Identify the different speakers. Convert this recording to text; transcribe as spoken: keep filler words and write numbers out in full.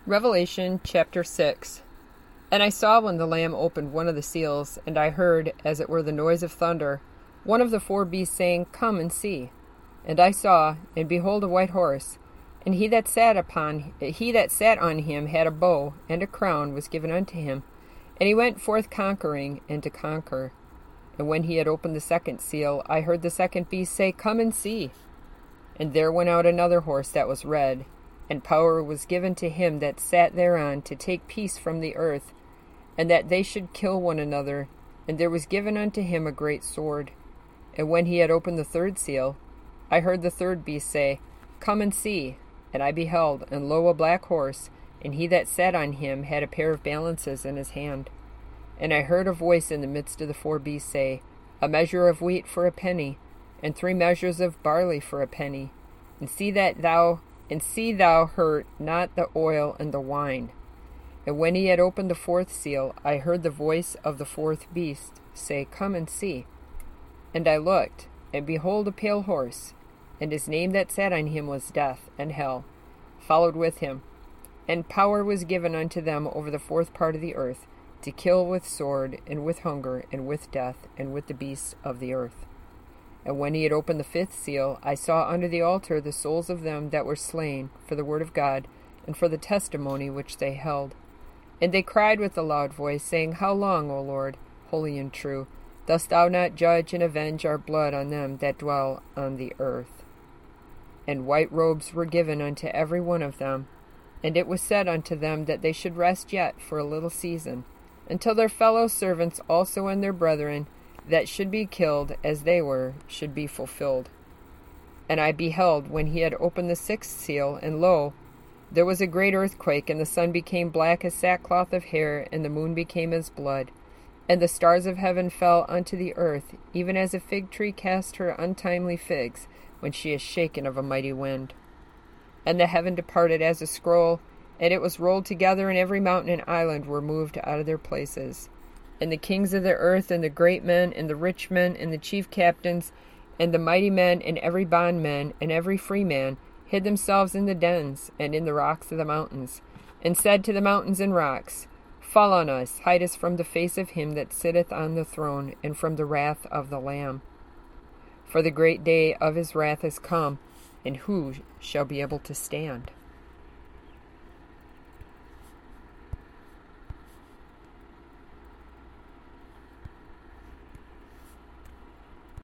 Speaker 1: Revelation chapter six. And I saw when the Lamb opened one of the seals, and I heard, as it were the noise of thunder, one of the four beasts saying, Come and see. And I saw, and behold a white horse, and he that sat upon he that sat on him had a bow, and a crown was given unto him. And he went forth conquering, and to conquer. And when he had opened the second seal, I heard the second beast say, Come and see. And there went out another horse that was red, and power was given to him that sat thereon to take peace from the earth, and that they should kill one another. And there was given unto him a great sword. And when he had opened the third seal, I heard the third beast say, Come and see. And I beheld, and lo, a black horse, and he that sat on him had a pair of balances in his hand. And I heard a voice in the midst of the four beasts say, A measure of wheat for a penny, and three measures of barley for a penny. And see that thou And see thou hurt not the oil and the wine. And when he had opened the fourth seal, I heard the voice of the fourth beast say, Come and see. And I looked, and behold a pale horse, and his name that sat on him was Death, and Hell followed with him. And power was given unto them over the fourth part of the earth, to kill with sword, and with hunger, and with death, and with the beasts of the earth. And when he had opened the fifth seal, I saw under the altar the souls of them that were slain for the word of God, and for the testimony which they held. And they cried with a loud voice, saying, How long, O Lord, holy and true, dost thou not judge and avenge our blood on them that dwell on the earth? And white robes were given unto every one of them. And it was said unto them that they should rest yet for a little season, until their fellow servants also and their brethren that should be killed as they were, should be fulfilled. And I beheld when he had opened the sixth seal, and lo, there was a great earthquake, and the sun became black as sackcloth of hair, and the moon became as blood, and the stars of heaven fell unto the earth, even as a fig tree cast her untimely figs, when she is shaken of a mighty wind. And the heaven departed as a scroll, and it was rolled together, and every mountain and island were moved out of their places. And the kings of the earth, and the great men, and the rich men, and the chief captains, and the mighty men, and every bondman, and every free man, hid themselves in the dens, and in the rocks of the mountains, and said to the mountains and rocks, Fall on us, hide us from the face of him that sitteth on the throne, and from the wrath of the Lamb. For the great day of his wrath is come, and who shall be able to stand?